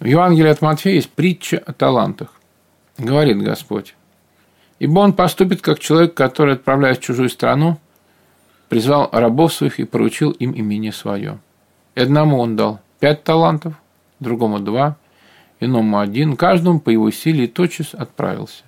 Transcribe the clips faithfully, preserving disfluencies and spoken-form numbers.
Евангелии от Матфея есть притча о талантах. Говорит Господь: «Ибо он поступит, как человек, который, отправляясь в чужую страну, призвал рабов своих и поручил им имение свое. И одному он дал пять талантов, другому два, иному один, каждому по его силе, и тотчас отправился.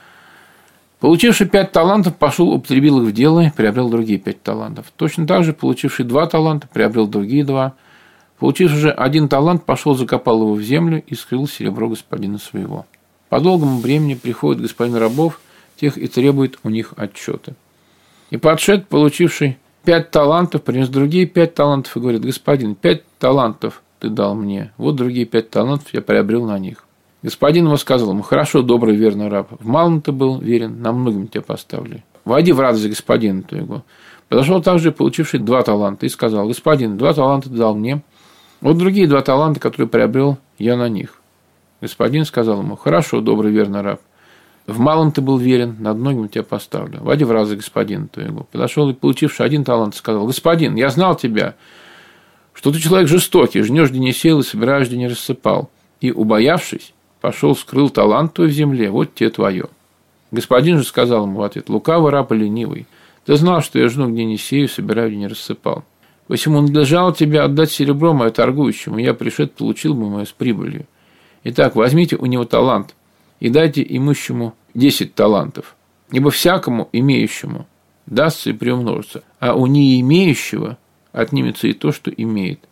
Получивший пять талантов пошел, употребил их в дело и приобрел другие пять талантов. Точно так же, получивший два таланта, приобрел другие два. Получивший же один талант, пошел, закопал его в землю и скрыл серебро господина своего. По долгому времени приходит господин рабов тех и требует у них отчета. И подшед, получивший пять талантов, принес другие пять талантов и говорит: господин, пять талантов ты дал мне, вот другие пять талантов я приобрел на них. Господин его сказал ему: хорошо, добрый, верный раб, в малом ты был верен, на многом тебя поставлю. Войди в радость господина твоего. Подошел также получивший два таланта и сказал: господин, два таланта ты дал мне, вот другие два таланта, которые приобрел я на них. Господин сказал ему: хорошо, добрый, верный раб, в малом ты был верен, над многим тебя поставлю. Войди в радость господина твоего. Подошел и получивший один талант сказал: господин, я знал тебя, что ты человек жестокий, жнешь, где не сел, и собираешь, где не рассыпал. И, убоявшись, пошел, скрыл талант твой в земле, вот тебе твое. Господин же сказал ему в ответ: лукавый раб и ленивый, ты знал, что я жну, где не сею, собираю, где не рассыпал. Посему надлежало тебе отдать серебро мое торгующему, и я пришед, получил бы мое с прибылью. Итак, возьмите у него талант и дайте имущему десять талантов, ибо всякому имеющему дастся и приумножится, а у не имеющего отнимется и то, что имеет.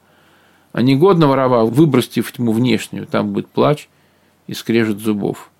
А негодного раба выбросьте в тьму внешнюю, там будет плач и скрежет зубов».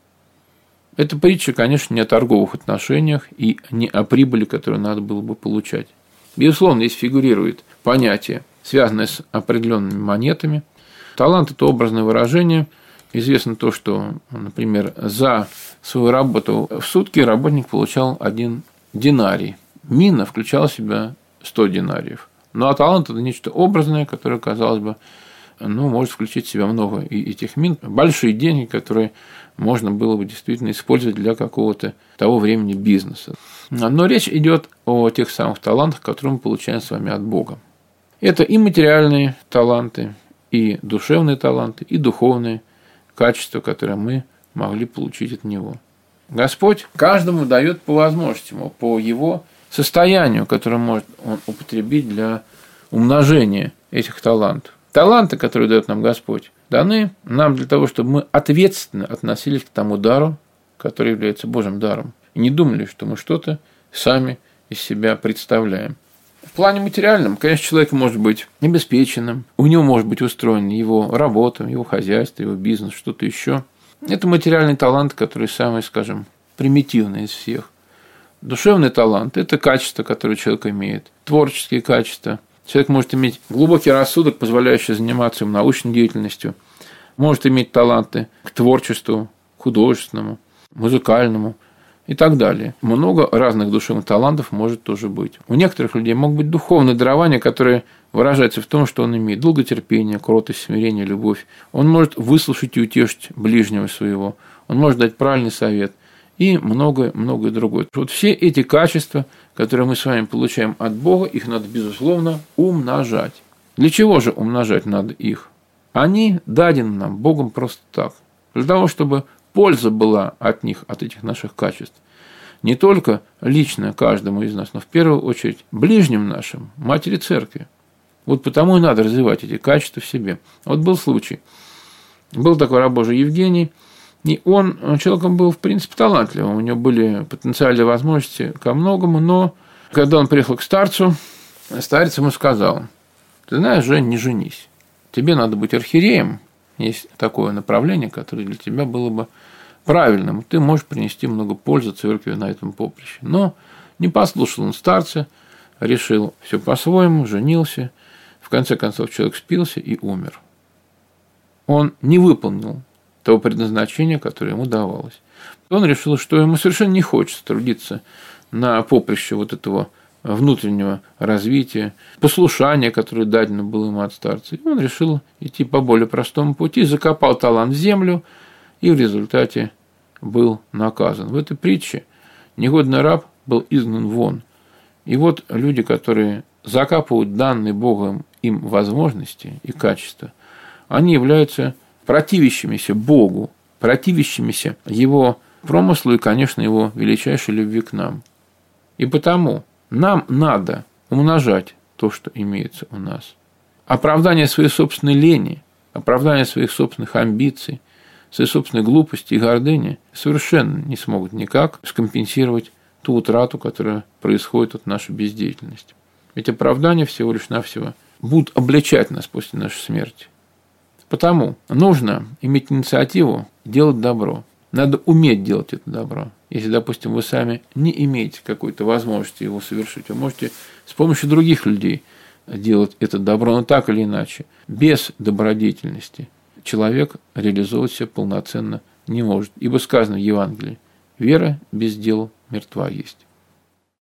Эта притча, конечно, не о торговых отношениях и не о прибыли, которую надо было бы получать. Безусловно, здесь фигурирует понятие, связанное с определенными монетами. Талант – это образное выражение. Известно то, что, например, за свою работу в сутки работник получал один динарий. Мина включала в себя сто динариев. Ну, а талант – это нечто образное, которое, казалось бы, ну, может включить в себя много и этих мин. Большие деньги, которые можно было бы действительно использовать для какого-то того времени бизнеса. Но речь идет о тех самых талантах, которые мы получаем с вами от Бога. Это и материальные таланты, и душевные таланты, и духовные качества, которые мы могли получить от Него. Господь каждому дает по возможностям, по его состоянию, которое может он употребить для умножения этих талантов. Таланты, которые дает нам Господь, даны нам для того, чтобы мы ответственно относились к тому дару, который является Божьим даром, и не думали, что мы что-то сами из себя представляем. В плане материальном, конечно, человек может быть обеспеченным, у него может быть устроена его работа, его хозяйство, его бизнес, что-то еще. Это материальный талант, который самый, скажем, примитивный из всех. Душевный талант – это качество, которое человек имеет, творческие качества. Человек может иметь глубокий рассудок, позволяющий заниматься им научной деятельностью, может иметь таланты к творчеству, художественному, музыкальному и так далее. Много разных душевных талантов может тоже быть. У некоторых людей могут быть духовные дарования, которые выражаются в том, что он имеет долготерпение, кротость, смирение, любовь. Он может выслушать и утешить ближнего своего, он может дать правильный совет и многое-многое другое. Вот все эти качества, которые мы с вами получаем от Бога, их надо, безусловно, умножать. Для чего же умножать надо их? Они дадены нам Богом просто так. Для того, чтобы польза была от них, от этих наших качеств. Не только лично каждому из нас, но в первую очередь ближним нашим, матери церкви. Вот потому и надо развивать эти качества в себе. Вот был случай. Был такой раб Божий Евгений, и он человеком был, в принципе, талантливым. У него были потенциальные возможности ко многому, но когда он приехал к старцу, старец ему сказал: ты знаешь, Жень, не женись. Тебе надо быть архиереем. Есть такое направление, которое для тебя было бы правильным. Ты можешь принести много пользы церкви на этом поприще. Но не послушал он старца, решил все по-своему, женился. В конце концов, человек спился и умер. Он не выполнил того предназначения, которое ему давалось. Он решил, что ему совершенно не хочется трудиться на поприще вот этого внутреннего развития, послушания, которое дадено было ему от старца. И он решил идти по более простому пути, закопал талант в землю и в результате был наказан. В этой притче негодный раб был изгнан вон. И вот люди, которые закапывают данные Богом им возможности и качества, они являются противящимися Богу, противящимися Его промыслу и, конечно, Его величайшей любви к нам. И потому нам надо умножать то, что имеется у нас. Оправдание своей собственной лени, оправдание своих собственных амбиций, своей собственной глупости и гордыни совершенно не смогут никак скомпенсировать ту утрату, которая происходит от нашей бездеятельности. Ведь оправдания всего лишь навсего будут обличать нас после нашей смерти. Потому нужно иметь инициативу делать добро. Надо уметь делать это добро. Если, допустим, вы сами не имеете какой-то возможности его совершить, вы можете с помощью других людей делать это добро, но так или иначе, без добродетельности человек реализовать себя полноценно не может. Ибо сказано в Евангелии: вера без дел мертва есть.